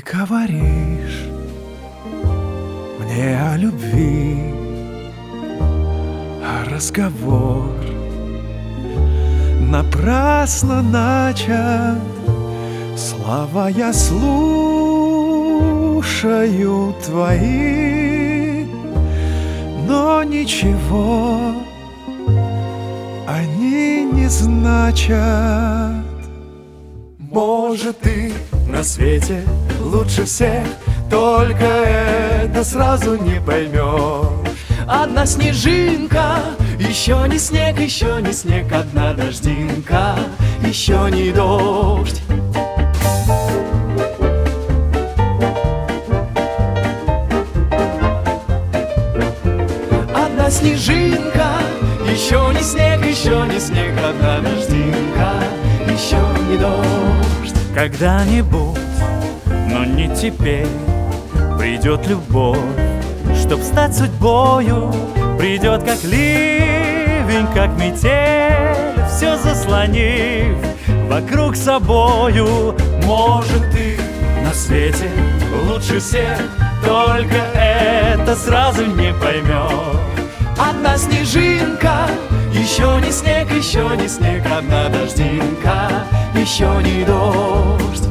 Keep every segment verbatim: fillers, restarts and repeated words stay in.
говоришь мне о любви, а разговор напрасно начат. Слова я слушаю твои, но ничего они не значат. Может, ты на свете лучше всех, только это сразу не поймешь. Одна снежинка, еще не снег, еще не снег. Одна дождинка, еще не дождь. Одна снежинка, еще не снег, еще не снег. Одна дождинка, еще не дождь. Когда-нибудь, но не теперь, придет любовь, чтоб стать судьбою. Придет как ливень, как метель, все заслонив вокруг собою. Может, ты на свете лучше всех, только это сразу не поймешь. Одна снежинка, еще не снег, еще не снег. Одна дождинка, еще не дождь.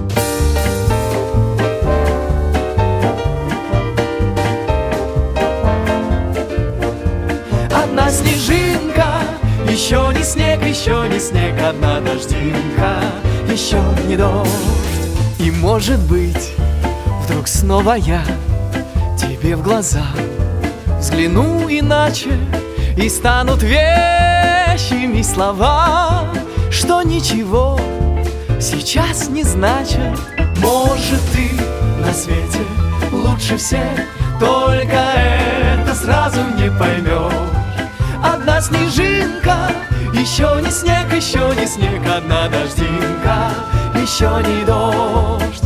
Одна снежинка, еще не снег, еще не снег. Одна дождинка, еще не дождь. И может быть, вдруг снова я тебе в глаза взгляну иначе, и станут вещими слова, что ничего сейчас не значат. Может, ты на свете лучше всех, только это сразу не поймешь. Одна снежинка, еще не снег, еще не снег. Одна дождинка, еще не дождь.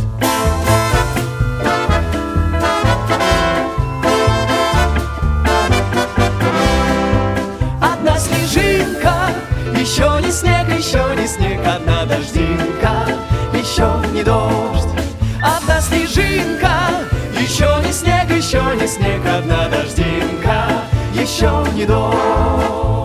Одна снежинка, еще не снег, еще не снег. Одна дождинка, еще не дождь. Одна снежинка, еще не снег, еще не снег. Одна дождинка, еще не дождь.